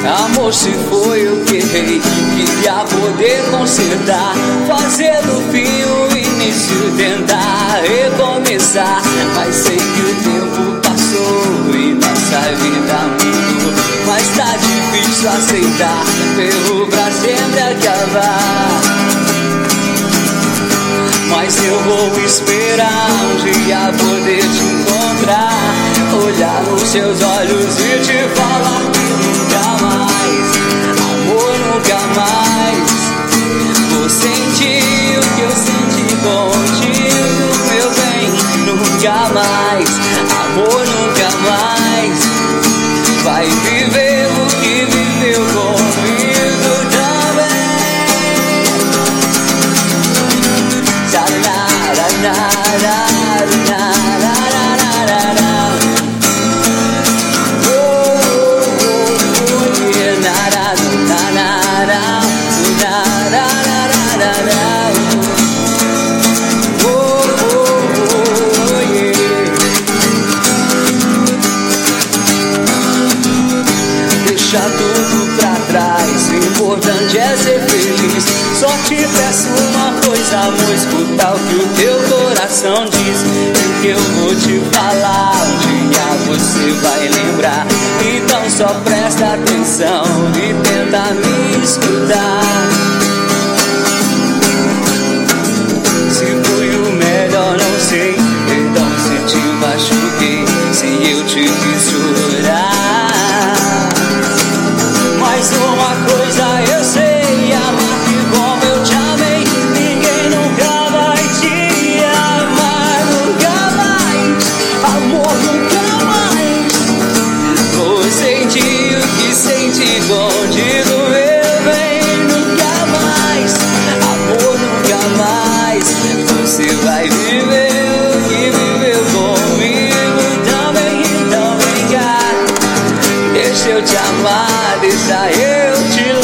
Amor, se foi eu que errei, queria poder consertar, fazer do fim o início, tentar recomeçar. Mas sei que o tempo passou e nossa vida mudou. Mas tá difícil aceitar, ferrou pra sempre acabar. Mas eu vou esperar um dia poder te encontrar, olhar nos seus olhos e te falar que nunca mais, amor, nunca mais vou sentir o que eu senti contigo, meu bem. Nunca mais, amor, nunca mais vai viver o que viveu comigo também. Deixa tudo pra trás, o importante é ser feliz. Só te peço uma coisa, amor, escuta o que o teu coração diz. E o que eu vou te falar, um dia você vai lembrar. Então só presta atenção e tenta me escutar. Se foi o melhor, não sei, perdão se te machuquei, se eu te fiz chorar. Mas uma coisa eu sei, amar que como eu te amei, ninguém nunca vai te amar, nunca mais, amor, nunca mais vou sentir o que senti contigo, meu bem. Nunca mais, amor, nunca mais você vai viver o que viveu comigo também. Então vem cá, deixa eu te amar, deixa eu te